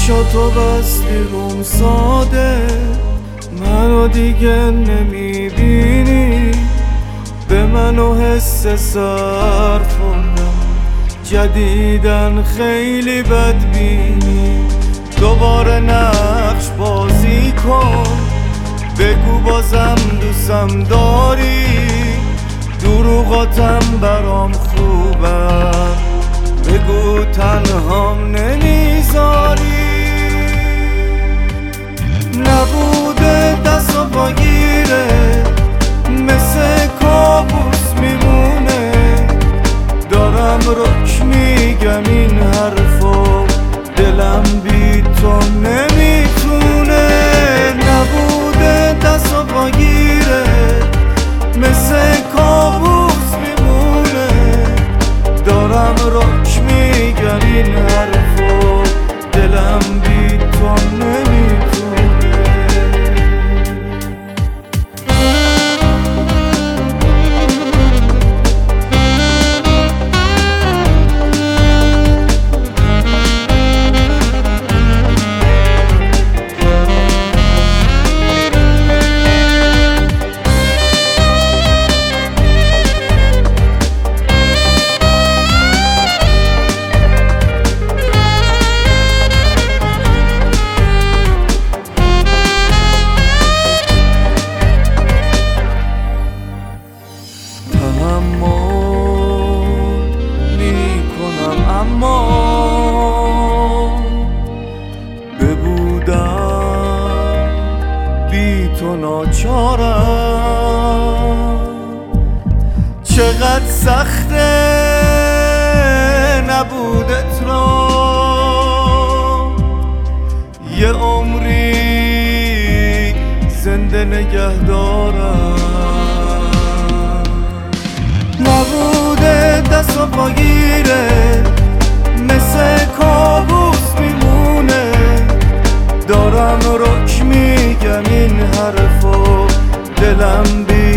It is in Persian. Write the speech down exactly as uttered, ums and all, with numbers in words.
چشاتو بستی روم ساده، منو دیگه نمیبینی، به منو حس سر خوردم، جدیدن خیلی بدبینی. دوباره نقش بازی کن، بگو بازم دوستم داری، دروغاتم برام خوبم، بگو تنهام نمیذاری. نبوده دست و پاگیره، مثل کابوس میمونه، دارم رک میگم این حرفو، دلم بی تو نمیتونه. نبوده دست و پاگیره، مثل کابوس میمونه، دارم رک میگم این حرفو، دلم بی تو نمیتونه. اما ببودم بی تو ناچارم، چقدر سخته نبودت را یه عمری زنده نگه دارم. نبوده دست و پاگیره، مثل کابوس میمونه، دارم رک میگم این حرفو، دلم بی